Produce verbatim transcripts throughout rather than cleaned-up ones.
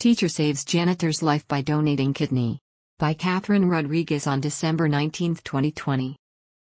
Teacher saves janitor's life by donating kidney. By Catherine Rodriguez on December nineteenth, twenty twenty.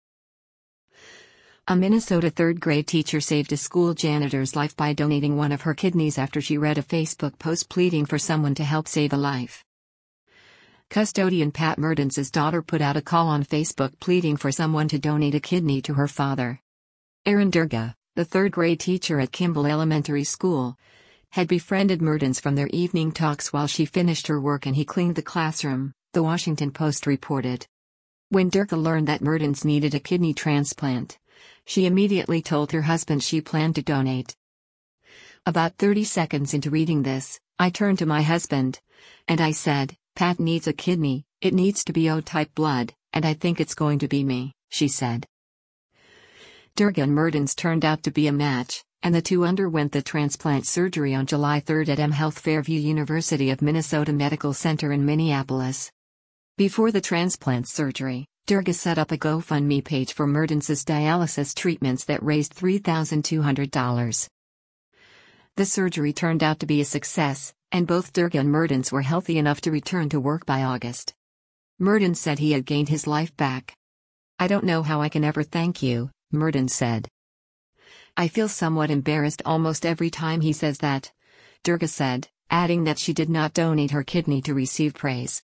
A Minnesota third-grade teacher saved a school janitor's life by donating one of her kidneys after she read a Facebook post pleading for someone to help save a life. Custodian Pat Mertens's daughter put out a call on Facebook pleading for someone to donate a kidney to her father. Erin Durga, the third-grade teacher at Kimball Elementary School, had befriended Mertens from their evening talks while she finished her work and he cleaned the classroom, The Washington Post reported. When Durga learned that Mertens needed a kidney transplant, she immediately told her husband she planned to donate. About thirty seconds into reading this, I turned to my husband, and I said, "Pat needs a kidney, it needs to be O-type blood, and I think it's going to be me," she said. Durga and Mertens turned out to be a match, and the two underwent the transplant surgery on July third at M Health Fairview University of Minnesota Medical Center in Minneapolis. Before the transplant surgery, Durga set up a GoFundMe page for Mertens's dialysis treatments that raised three thousand two hundred dollars. The surgery turned out to be a success, and both Durga and Mertens were healthy enough to return to work by August. Mertens said he had gained his life back. "I don't know how I can ever thank you," Mertens said. "I feel somewhat embarrassed almost every time he says that," Durga said, adding that she did not donate her kidney to receive praise.